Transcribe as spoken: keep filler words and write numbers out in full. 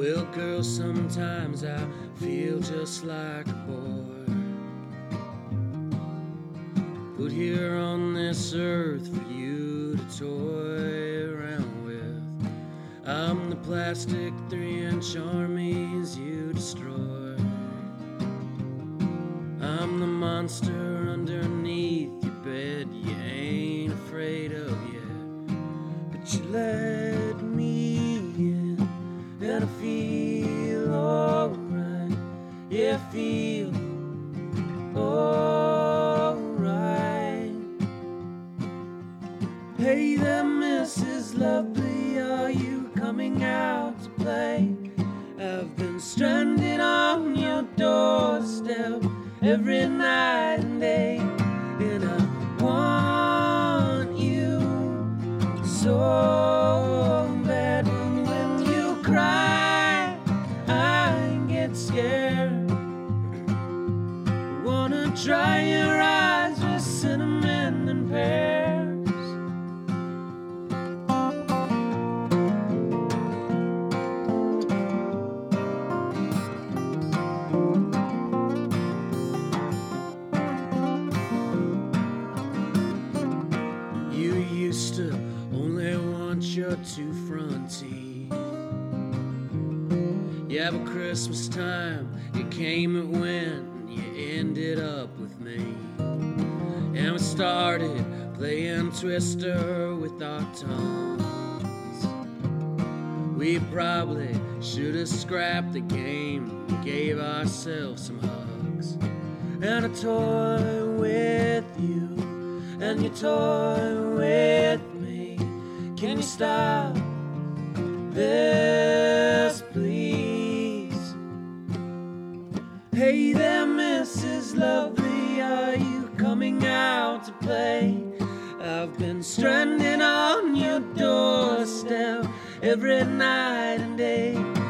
Well, girl, sometimes I feel just like a boy, put here on this earth for you to toy around with. I'm the plastic three-inch armies you destroy. I'm the monster underneath your bed you ain't afraid of yet. But you let me in, and I feel alright. Yeah, I feel alright. Hey there, Missus Lovely, are you coming out to play? I've been stranded on your doorstep every night and day, and I want you so bad. And when you cry, I get scared. I wanna dry your eyes with cinnamon and pears. You used to only want your two front teeth. Yeah, but Christmas time, it came, it went, and you ended up with me. And we started playing Twister with our tongues. We probably should have scrapped the game and gave ourselves some hugs. And a toy with you, and you toy with me. Can you stop this, please? Hey there, Missus Lovely, are you coming out to play? I've been stranded on your doorstep every night and day.